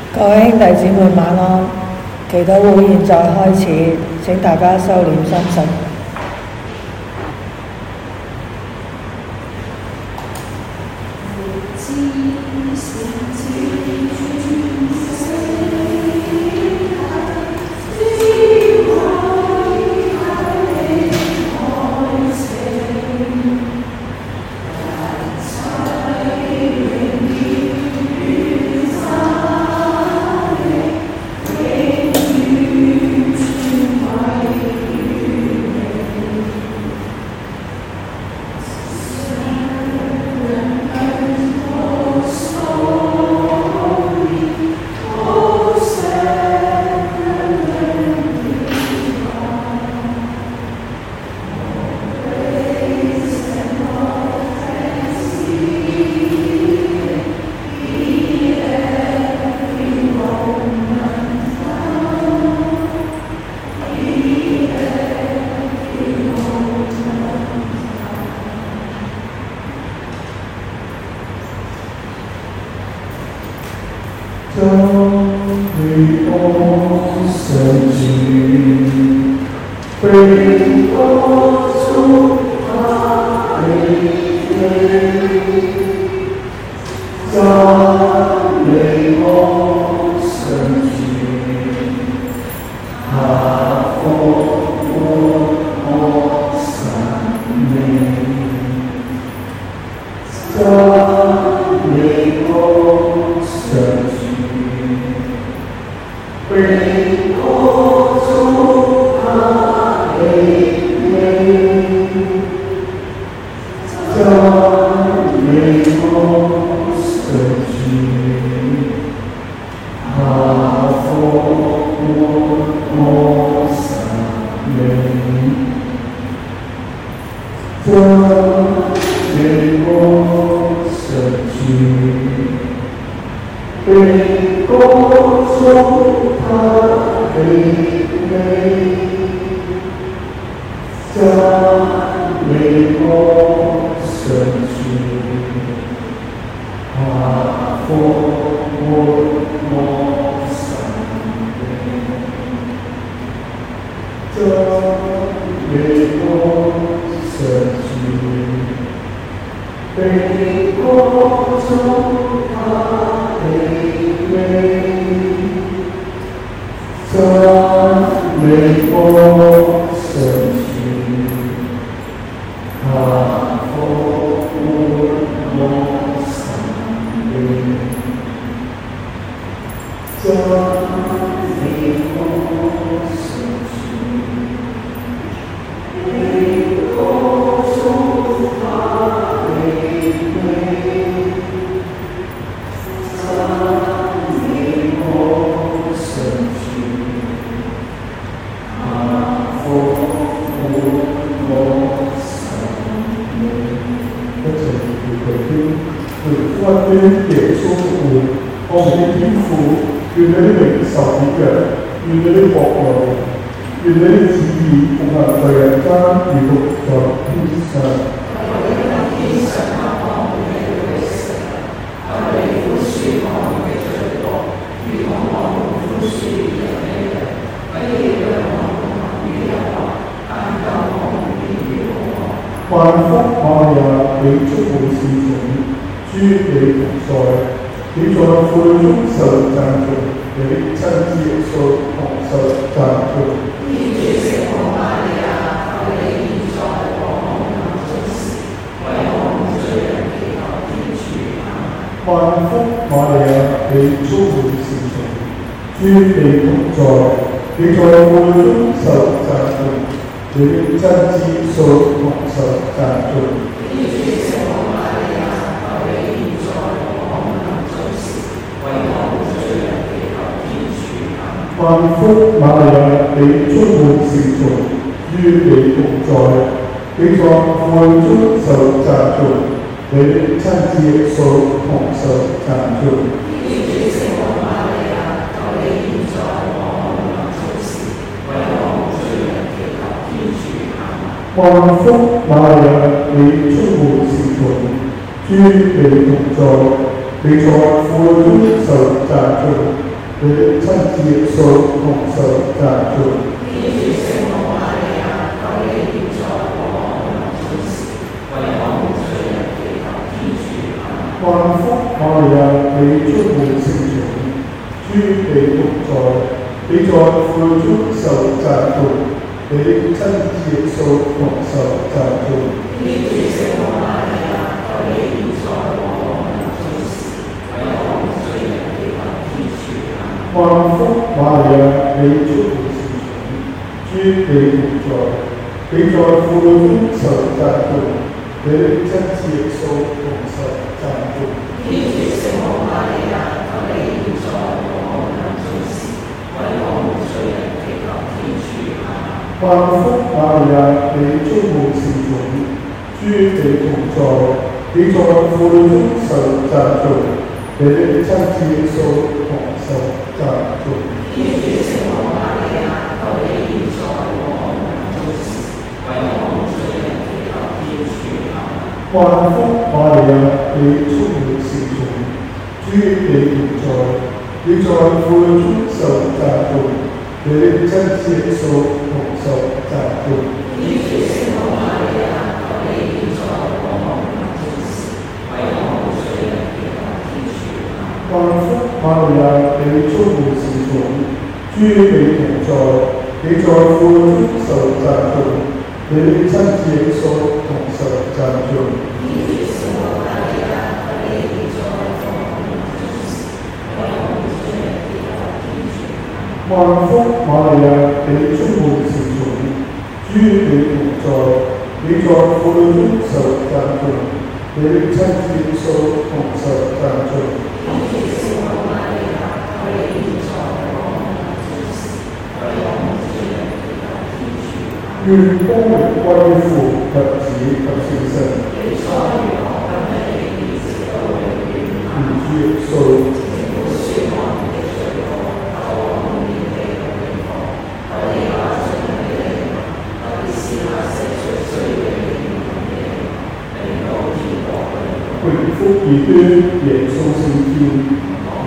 各位兄弟姊妹晚安，祈禱會現在開始，請大家收斂心神。 你在父中受讚頌， 你的親子耶穌同受讚頌。萬福瑪利亞，你充滿聖寵，主你同在，你在婦女中受讚頌，你的親子耶穌同受讚頌。萬福瑪利亞，你充滿聖寵，主你同在，你在婦女中受讚頌，你的親子耶穌同受讚頌。萬福瑪利亞，你充滿聖寵，主你同在，你在婦女中受讚頌，你的親子耶穌同受讚頌。萬福瑪利亞，你充滿聖寵，主你同在，你在婦女中受讚頌，你的親子耶穌同受讚頌。萬福瑪利亞，你充滿聖寵，主你同在，你在婦女中受讚頌，你的親子耶穌同受讚頌。萬福瑪利亞，你充滿聖寵，主你同在，你在婦女中受讚頌，你的親子耶穌同受讚頌。願光榮歸父及子及聖神。主耶穌。榮福異端，耶穌升天。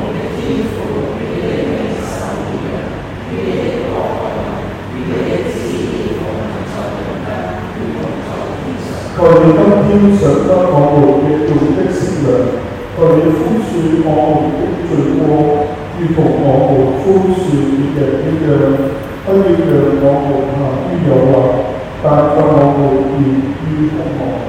求你今天賞得我們嘅罪的適量，求你寬恕我們的罪過，如同我們寬恕別人一樣，不要讓我們陷於誘惑，但救我們免於兇惡。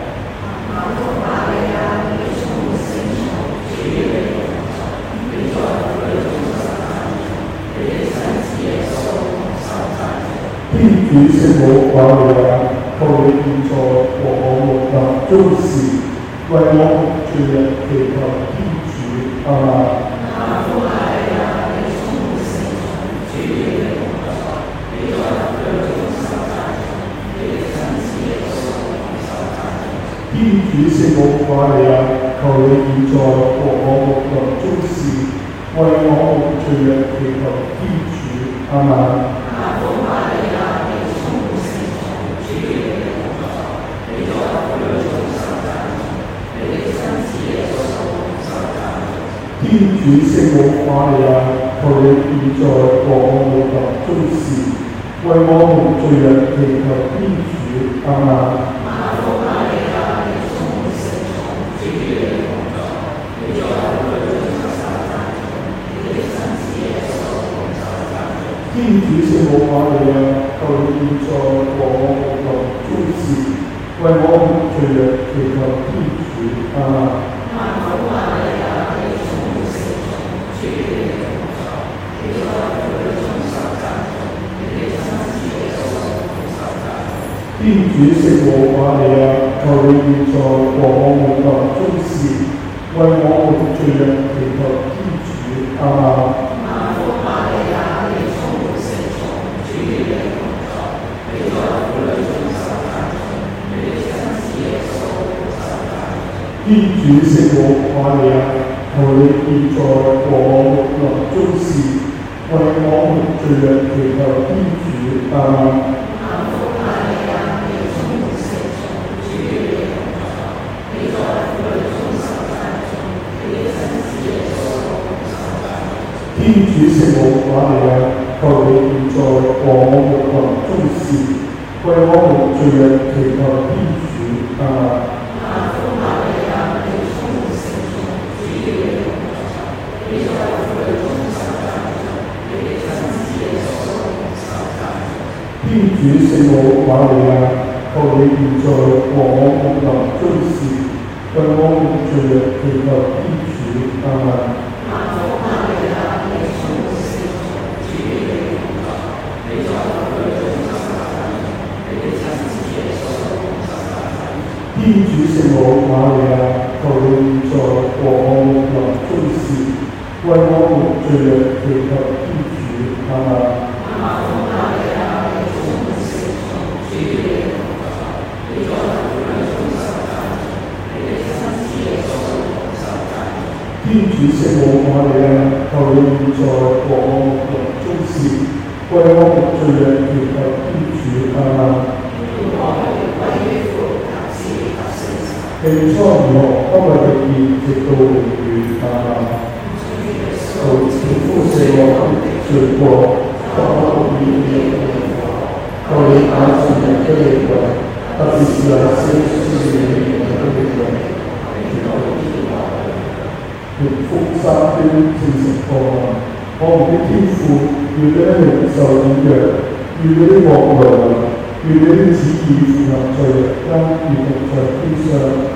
天主聖母瑪利亞，求你現在和我們臨終時，為我們罪人祈求天主。阿們。天主聖母瑪利亞，求你現在和我們臨終時，為我們罪人祈求天主。阿們。天主聖母瑪利亞，求你現在和我們臨終時，為我們罪人祈求天主。阿們。天主聖母瑪利亞，求你現在和我們臨終時，為我們罪人祈求天主。阿們。天主聖母瑪利亞，求你現在和我們臨終時，為我們罪人祈求天主。阿們。天主聖母瑪利亞，求你現在和我們臨終時，為我們罪人祈求天主。阿們。天天主聖母瑪利亞，求你現在和我們臨終時，為我們罪人祈求天主。阿們。天主聖母瑪利亞，求你現在和我們臨終時，為我們罪人祈求天主。阿們。天主聖母瑪利亞，求你現在和我們臨終時，為我們罪人祈求天主。阿們。天主聖母瑪利亞，求你現在和我們臨終時，為我們罪人祈求天主。阿們。起初如何，今日亦然，直到永遠。阿們。求天父赦我的罪過，不可免免求你把眾人的靈魂，特別是那些需要你的靈魂，願福三端正成過患。我們的天父，願你的靈受軟弱，願你的國來臨，願你的旨意符合在人間，如同在天上。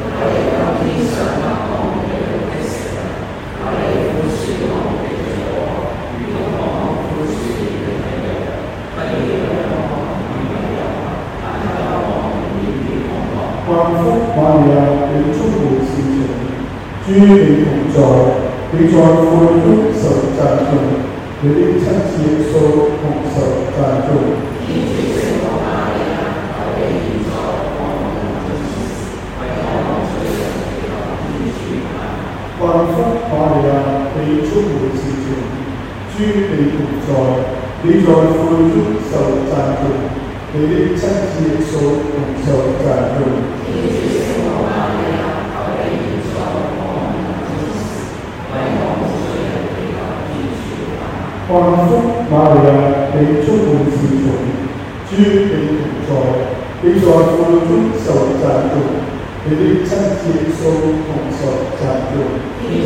萬福瑪利亞，你充滿善情，主與你同在，你在婦女中受讚頌，你的親子耶穌同受讚頌。萬福瑪利亞，你充滿善情，主與你同在，你在婦女中受讚頌，你的親子耶穌同受讚頌。萬福瑪利亞，你充滿善情，主與你同在，你在婦女中受讚頌，你的親子耶穌同受讚頌。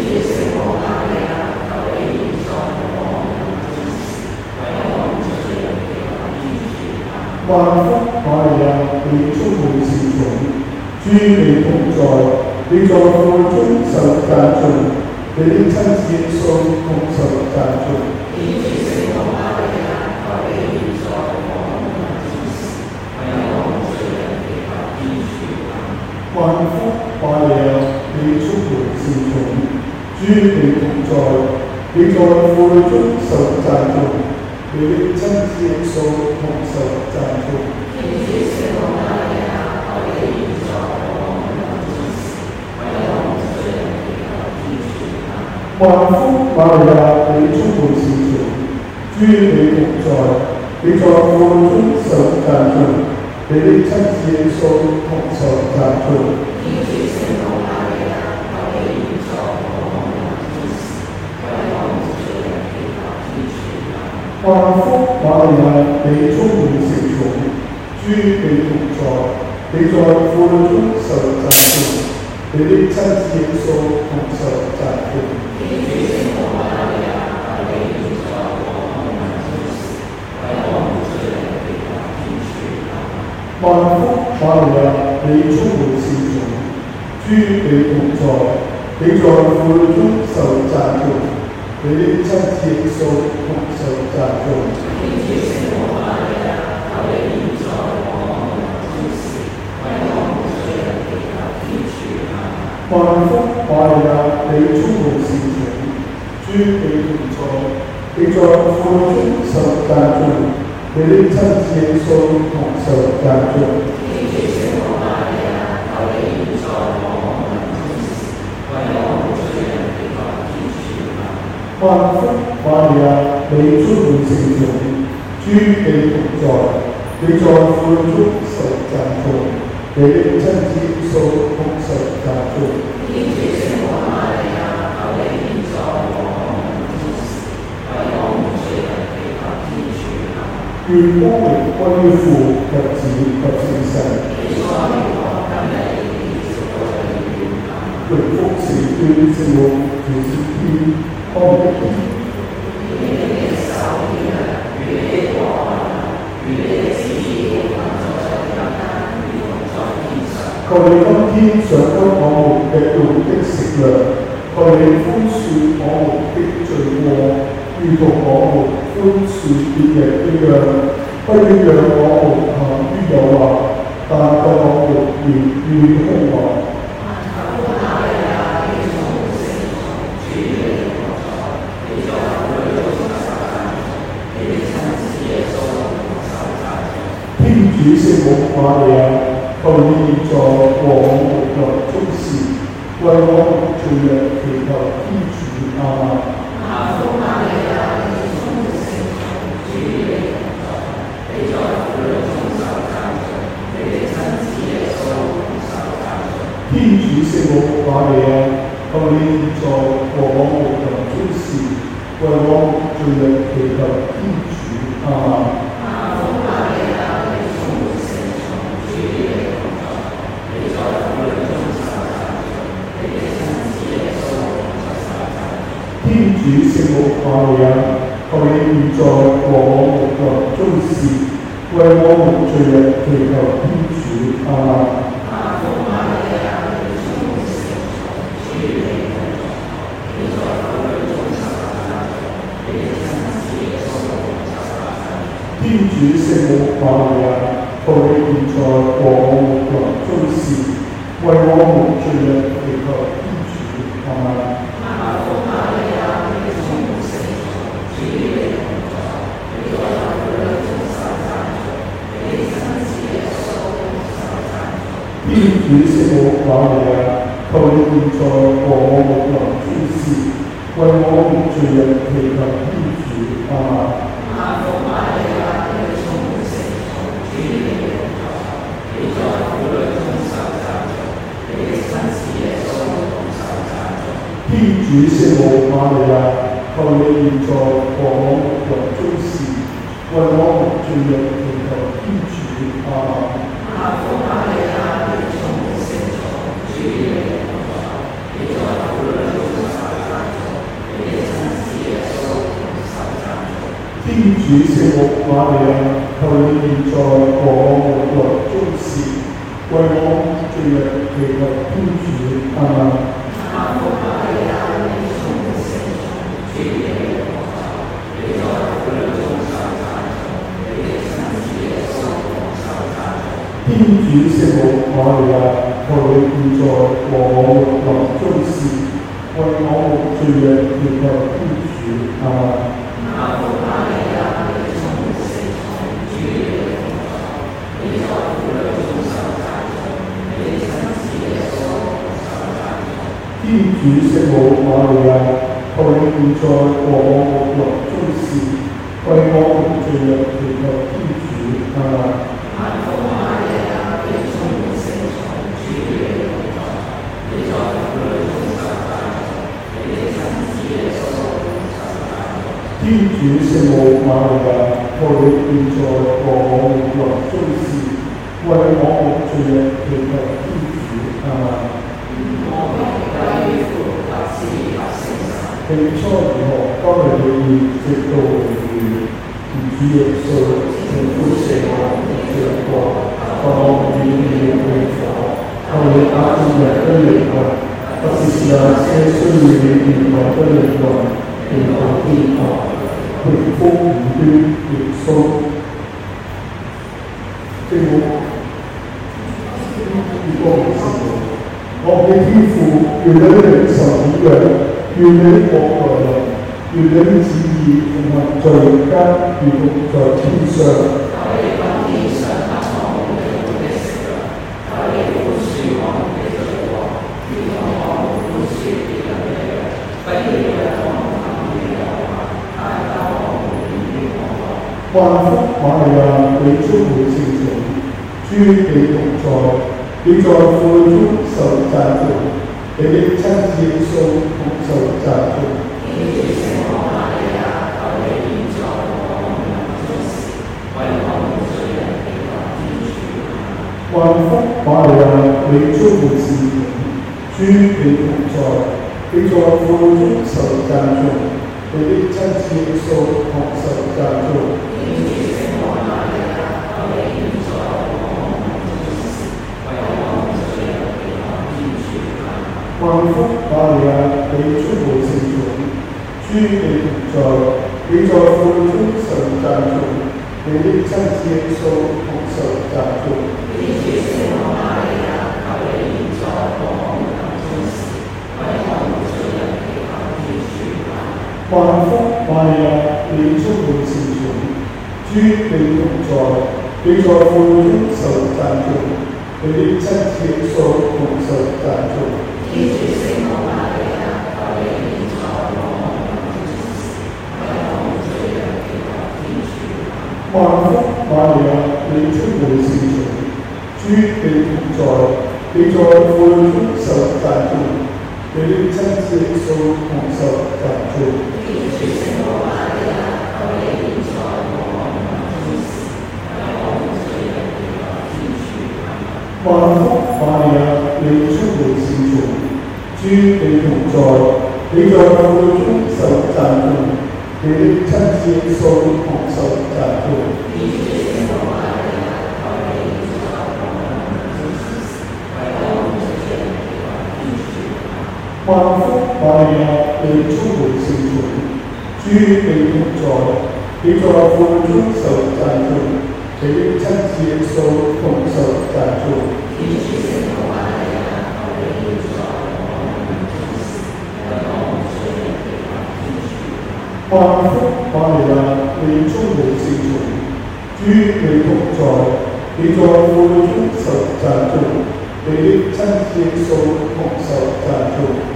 萬福瑪利亞，你充滿善情，主與你同在，你在婦女中受讚頌，你的親子耶穌同受讚頌。萬福瑪利亞，你充滿善情，主與你同在，你在婦女中受讚頌，你的親子耶穌同受讚頌。萬福瑪利亞，你充滿善情，主與你同在，你在婦女中受讚頌，你的親子耶穌同受讚頌。萬福瑪利亞，你充滿善情，主與你同在，你在婦女中受讚頌，你的親子耶穌同受讚頌。萬福瑪利亞，你充滿善情，主與你同在，你在婦女中受讚頌，你的親子耶穌同受讚頌。萬福瑪利亞，你充滿善情，主與你同在，你在婦女中受讚頌，你的親子耶穌同受讚頌。萬福瑪利亞，你充滿善情，主與你同在，你在婦女中受讚頌，你的親子耶穌同受讚頌。萬福瑪利亞，你充滿善情， 願光榮歸於父及子及聖神。榮福聖端聖母主聖天，康復天。求你今天賞給我們日用的食糧，求你寬恕我們的罪過，如同我們寬恕別人一樣，不要讓我們陷於誘惑，但救我們免於兇惡。天主聖母瑪利亞，求你現在和我們臨終時，為我們罪人祈求天主。阿們。天主聖母瑪利亞，求你現在和我們臨終時，為我們罪人祈求天主。阿們。天主聖母瑪利亞，求你現在和我們臨終時，為我們罪人祈求天主。阿們。天主聖母瑪利亞，求你現在和我們臨終時，為我們罪人祈求天主。阿們。天主聖母瑪利亞，求你現在和我們臨終時，為我們罪人祈求天主。阿們。天主聖母瑪利亞，求你現在和我們臨終時，為我們罪人祈求天主。阿們。天主聖母瑪利亞，求你現在和我們臨終時，為我們罪人祈求天主。阿們。天主聖母瑪利亞，求你現在和我們臨終時，為我們罪人祈求天主。阿們。天主聖母瑪利亞，求你現在和我們臨終時，為我們罪人祈求天主。阿們。天主聖母瑪利亞，求你現在和我們臨終時，為我們罪人祈求天主。阿們。起初如何，今日永遠，直到永遠。天主耶穌，請寬赦我的罪過，救我免於永火。求你打進人的靈魂，不是那些需要你憐憫的靈魂，迎到天堂。榮福無端耶穌。聖母，與光聖母，我嘅天父，願你的靈受顯揚，願你的國來臨，願你的旨意奉行在人間，如同在天上。萬福瑪利亞，你充滿聖寵，主與你同在，你在婦女中受讚頌，你的親子耶穌同受讚頌。天主聖母瑪利亞，求你現在和我們臨終時，為你充滿善良，主你同在，你在苦中受讚頌，你的親子耶穌同受讚頌。萬福瑪利亞，你充滿聖寵，主你同在，你在苦中受讚頌，你的親子耶穌同受讚頌。萬福瑪利亞，你充滿聖寵，主你同在，你在苦中受讚頌，你的親子耶穌同受讚頌。萬福瑪利亞，你充滿聖寵，主你同在，你在苦中受讚頌，你的親子耶穌同受讚頌。萬福瑪利亞，你充滿聖寵，主你同在，你在苦中受讚頌，你的親子耶穌同受讚頌。萬福瑪利亞，你充滿聖寵，主你同在，你在苦中受讚頌，你的親子耶穌同受讚頌。萬福瑪利亞，你充滿聖寵，主你同在，你在苦中受讚頌，你的親子耶穌同受讚頌。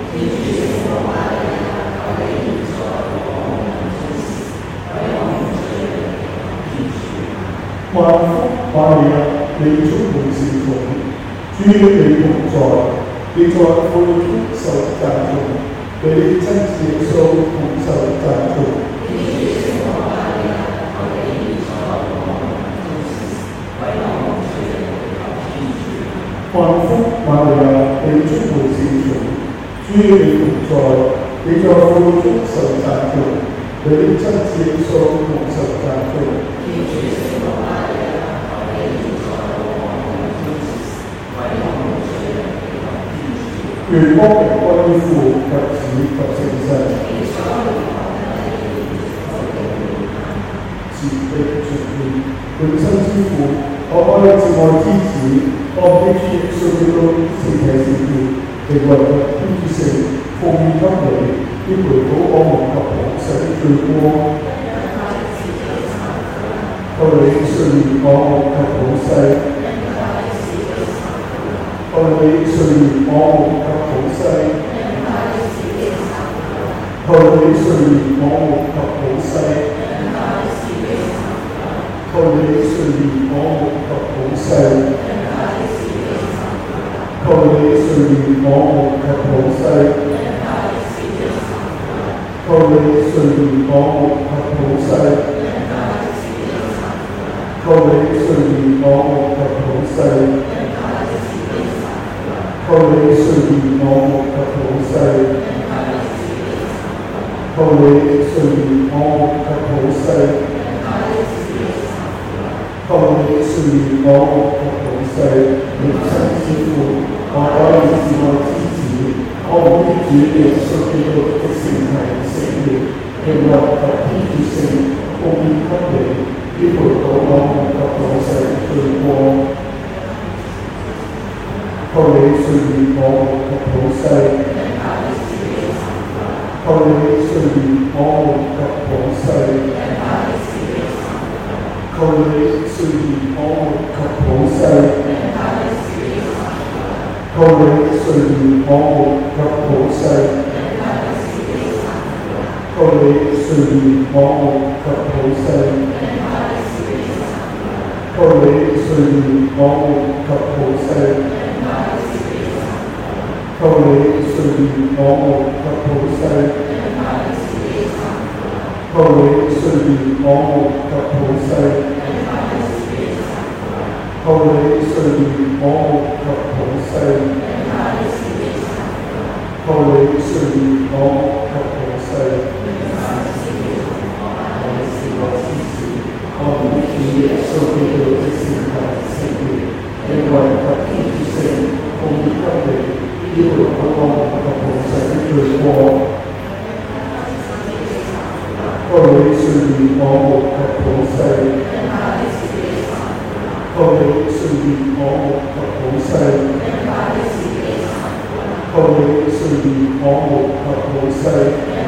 萬福瑪利亞，你充滿聖寵，主你同在，你在苦中受讚頌，你的親子耶穌同受讚頌。萬福瑪利亞，你充滿聖寵，主你同在，你在苦中受讚頌，你的親子耶穌同受讚頌。願光榮歸於父及子及聖神。慈悲純潔，永生之父，我愛至愛之子，我的主耶穌基督聖體聖血，成為天主聖，奉獻給你，以賠補我們及往世的罪過。求你垂憐我們及往世。求你垂憐我們及往世。求你垂憐我們及往世。求你垂憐我們及往世。求你垂憐我們及往世。求你垂憐我們及往世。求你垂憐我們及往世。求你垂憐我們及往世。求你垂憐我們及往世。求你垂憐我們及往世。永生之父，我愛至愛之子，我們的主耶穌基督的聖體聖血，永樂及天主聖，奉獻給你，以賠補我們及往世的罪過。求你垂憐我們及往世。求你垂憐我們及往世。求你垂憐我們及往世。求你垂憐我們及往世。求你垂憐我們及往世。求你垂憐我們及往世。求你垂憐我們及往世。求你垂憐我們及往世。求求你垂憐我們及普世，求你垂憐我們及普世。我們以耶穌基督的聖體聖血，因為及天主聖奉獻給你，以回我們及普世的罪過。求你垂憐我們及普世。求你垂憐我們及普世，求你垂憐我們及普世，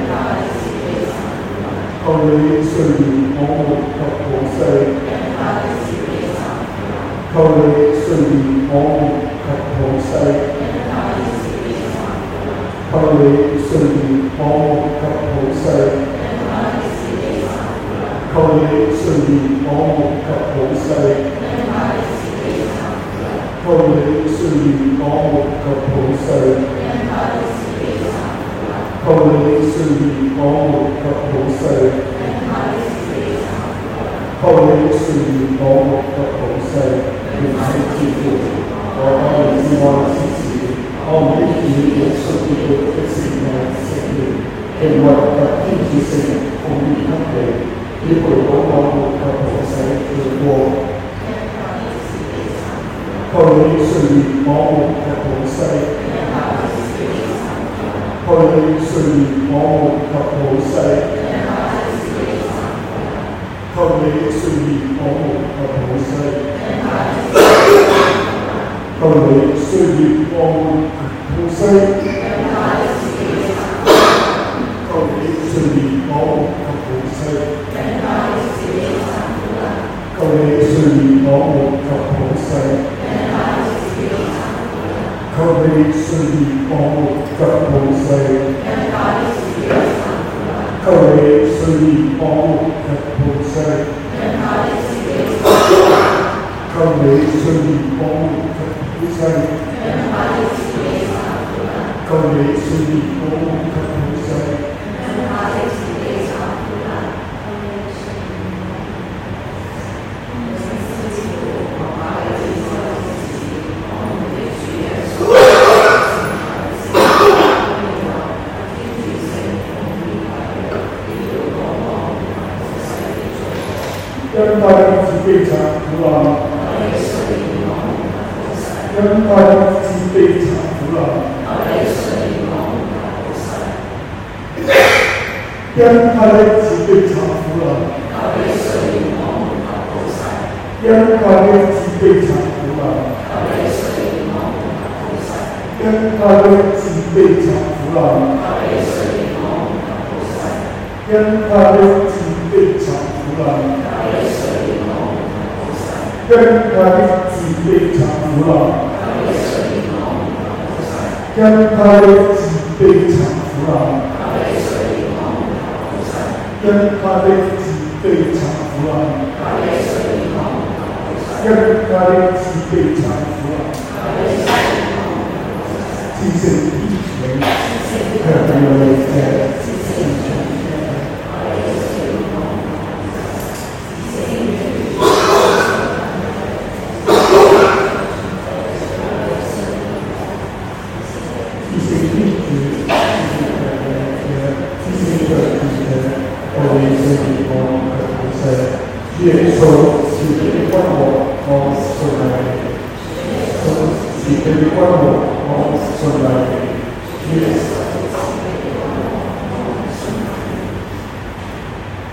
求你垂憐我們及普世，求你垂憐我們及普世，求你垂憐我們及普世，求你垂憐我們及普世。求你垂憐我們及普世，求你垂憐我們及普世，求你垂憐我們及普世。願聖天父，我愛你之愛之子，我們以耶穌基督的聖體聖血，因為及天主聖奉獻給你，以回補我們及普世的罪過。求你垂憐我們及普世，求你垂憐我們及普世，求你垂憐我們及普世，求你垂憐我們及普世，求你垂憐我們及普世，求你垂憐我們及普世。求你垂憐我們及普世，求你垂憐我們及普世，求你垂憐我們及普世，求你垂憐我們及普世。因他的慈悲長苦難，因他的慈悲長苦難，因他的慈悲長苦難，因他的慈悲長苦難，因他的慈悲長苦難，因他的慈悲長苦難。因他的慈悲長苦難，因他的慈悲長苦難，因他的慈悲長苦難，因他的慈悲長苦難，至聖天主，強有力者。耶穌是你的我，我信賴你。耶穌是你的我，我信賴你。